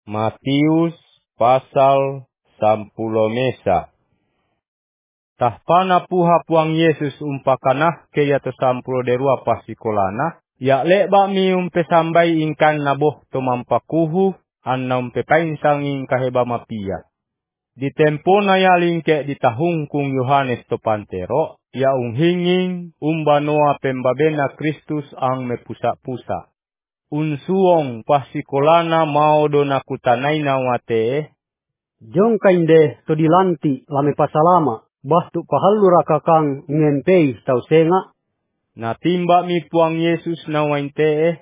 Matius pasal 10 mesa. Tahpana puha puang Yesus umpakanah ke yato 10 derua pasikolana. Ya leba mi sambai ingkan naboh to mampakuhu anna painsang ing kaheba mapia. Di tempo na yaling ke di tahung kung Yohanes to pantero, ya hinging umbanoa pembabena Kristus ang mepusa-pusa. Unsuong pasikolana mau do nakutanay na wate. Jong kainde to dilanti lame pasalama, bastu pahallura kakang ngempei tau senga. Natimba mi puang Yesus na wante.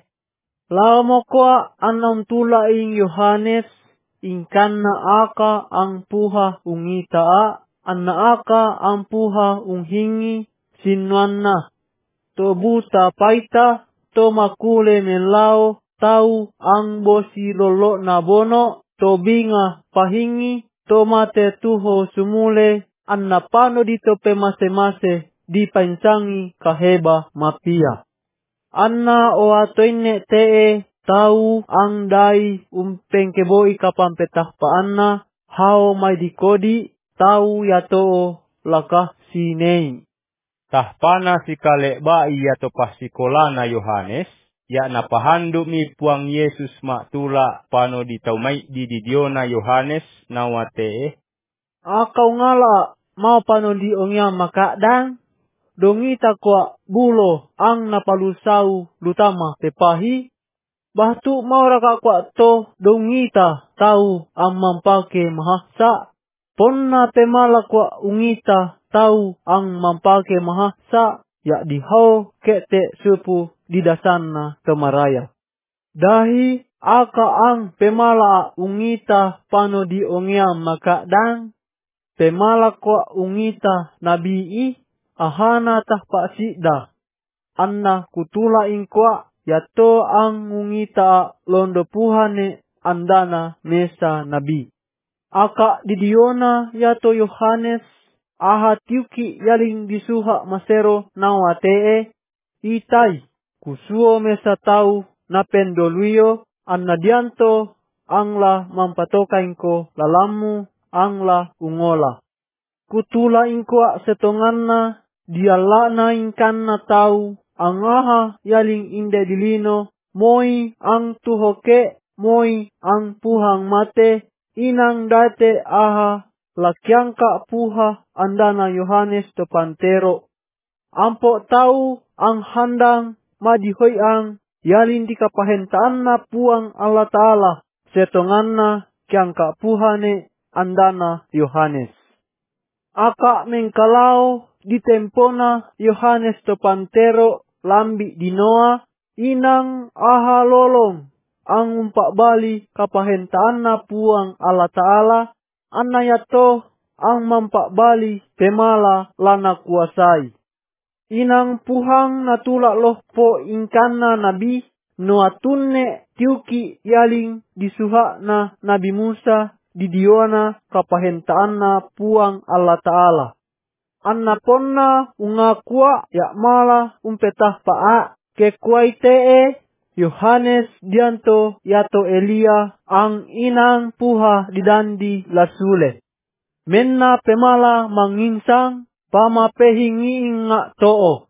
Lamo kwa anong tula ing Yohanes, ingkan na aka ang puha ungita anna aka ang puha unghingi sinuan na. To buta paita, to makule menlao, tau ang bosi lolo na bono, to binga pahingi, to mate tuho sumule, anna pano dito pe mase-mase, di pansangi kaheba mapia. Anna o atoine tee, tau ang dai pengkeboi kapampetah paanna, hao may dikodi, tau yato lakah sinei. Tahpana si kaleba iya to pasikolana Yohanes, ya napahandu mi puang Yesus maktula pano ditaumay di didiona Yohanes na wate. Akau ngala mau pano di ongya makadang, dongita kwa bulo ang napalusau lutama pepahi, bahtu mau raka kwa to dongita tau ang mampake mahasa, ponna temala kwa ungita tau ang mampake mahasa, ya dihau kete supu di dasanna kemaraya. Dahi aka ang pemala ungita pano di ongya makadang, pemala kwa ungita nabii, ahana tahpa sida. Anna kutula ingkwa, yato ang ungita londo puhane andana mesa nabi. Aka didiona yato Yohanes, aha tiuki yaling disuha masero nawatee, itai, kusuo mesa tau napendoluyo, anna dianto, angla mampatokainko lalamu, angla ungola. Kutula ingkwa setonganna, dialana ingkanna tau, angaha yaling inde dilino, moi ang tuhoke, moi ang puhang mate, inang date aha, lakyangka puha andana Yohanes to pantero. Ampo tau ang handang madihoy ang yalin di kapahentaan na puang Allah Ta'ala, setonganna kyangka puhane andana Yohanes. Aka mengkalao di tempona Yohanes to pantero lambi di Noa, inang aha lolong ang umpak bali kapahentaan na puang Allah Ta'ala, anayato ang mampak bali pemala lana kuasai. Inang puhang natulak loh po ingkana nabi, noa tunne tiuki yaling disuhak na Nabi Musa, didiona kapahentaan na puang Allah Ta'ala. Anna ponna ungakua ya mala umpetah paa, kekuai tee, Yohanes dianto yato Elia ang inang puha didandi lasule. Menna pemala manginsang, pama pehingi inga too.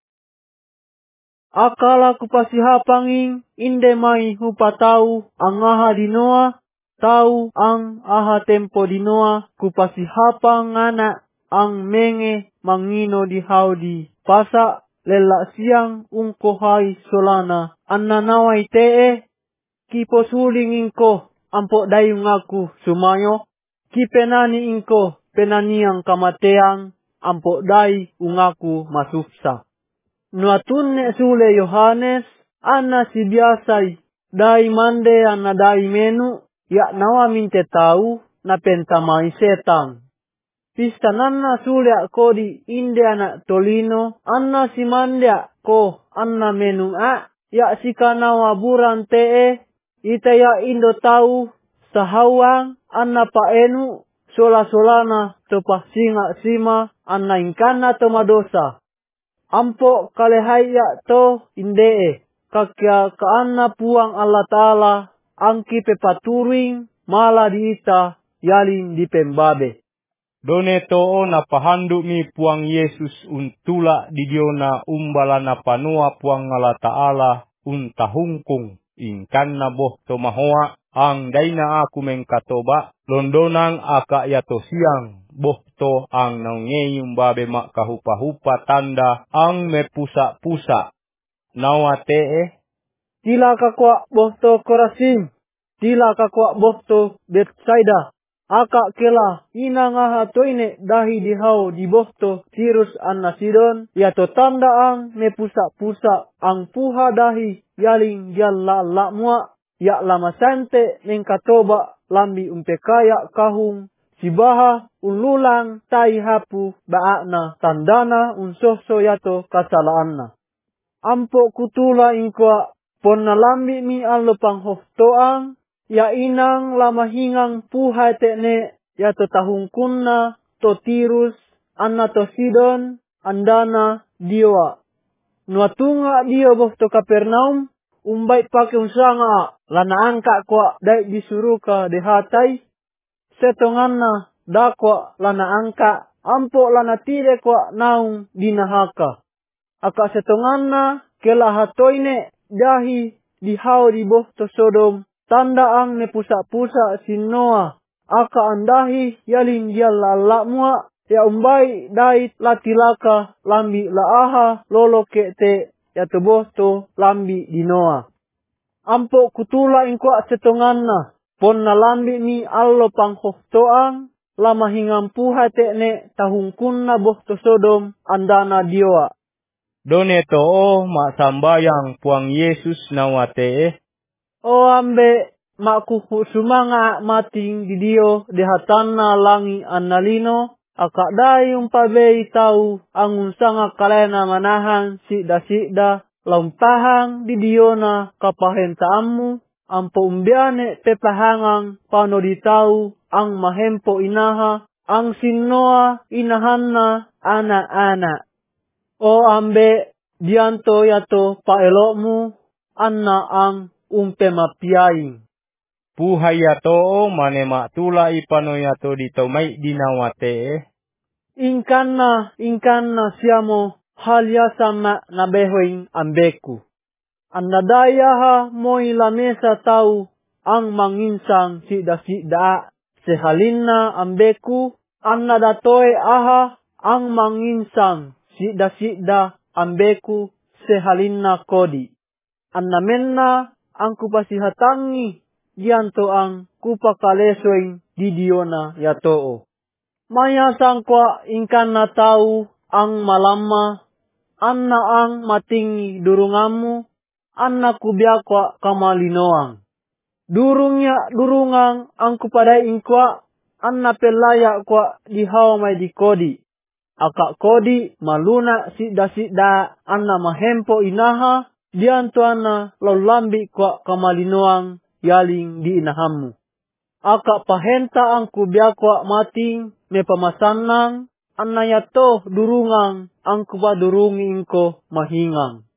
Akala kupasihapanging inde mai hupatau ang aha dinoa, tau ang aha tempo dinoa kupasihapang anak ang menge mangino di haudi pasa lelak siang ungkohai solana annanawai tee, kipo suling ingko ampok dayung aku sumayo, kipenani ingko penaniang kamateang ampok day ungaku masuksa. Nuatunne sule Yohanes, anna si biasai, dai mande anna dai menu, ya nawa minte tau, na pentamai setang. Pistananna sule ko di inde anak tolino, anna si mande ko anna menu ya si kanawa buran tee, ita ya indo tau, sahawang, anna paenu, sola-solana, topah singa sima, anna ingkana tomadosa. Ampo kalehaya to indee, kakya kaanna puang Allah Ta'ala, angki pepaturing mala diita yalin di pembabe. Done to'o na pahanduk mi puang Yesus untula di diona umbala na panua puang ngala ta'ala untahungkung ingkan na boh tomahoa ang daina aku mengkatoba londonang aka yato siang boh to ang naungeyung babe mak kahupa-hupa tanda ang mepusa-pusa nawate Tila kakwa boh to Korasim, tila kakwa boh to Betsaida. Aka kela ina ngaha toine dahi dihau di bohto Tirus anna Sidon yato tanda ang mepusa-pusa ang puha dahi yaling jalla la mua ya lama sante mengkatoba lambi umpekaya kahung sibaha ululang tai hapu baakna tandana unsoso yato kasalaanna. Ampo kutula ingkwa ponna lambi mi allo panghoftoang ya inang lama hingang puha tekne ya to tahungkunna to Tirus anna to Sidon andana dioa. Nuatunga dio boh to Kapernaum umbai pake unsanga lana angka kwa dai disuruka dehatai setonganna dakwa lana angka ampo lana tire kwa naung dinahaka. Aka setonganna kela hatoine dahi dihau di boh to Sodom tanda ang nepusa-pusa sinoa aka andahi yalin jalla la mua ya umbai dait latilaka lambi laaha lolo kete ya tobosto lambi dinoa. Ampo kutula ingkwa setonganna ponna lambi ni allo panghoftoang lama hingampuha tekne tahungkunna boh to Sodom andana dioa. Done to'o mak sambayang puang Yesus nawate O ambe makku sumanga mating di dio dehatanna langi annalino akak dai umpabei tau angun sanga kalena manahan sida laumpahang di diona kapahentaamu ampo umbiane pepahangang pano di tau ang mahempo inaha ang sinnoa inahanna anak-anak. O ambe dianto yato paelokmu anna ang umpe mapiaing. puha yato mane mak tula ipano yato ditomai dinawate Ingkanna siamo halya sama nabehoing ambeku. Anda dayaha moi lamesa tau ang manginsang sida sehalinna ambeku anna datoe aha ang manginsang sida ambeku sehalinna kodi. Anna menna ang kupasihatangi dianto ang kupakalesoing di diona yatoo. Maya sangkwa ingkan na tau ang malama, anna ang matingi durungamu, anna kubiakwa kamalinoang. Durungang ang kupadai ingkwa, anna pelaya kwa dihaw may di kodi. Aka kodi maluna sida anna mahempo inaha, dianto anna laulambi kwa kamalinoang yaling di inahamu. Aka pahenta ang kubiakwa mating me pamasanang anna yato durungang ang kupadurungi ingko mahingang.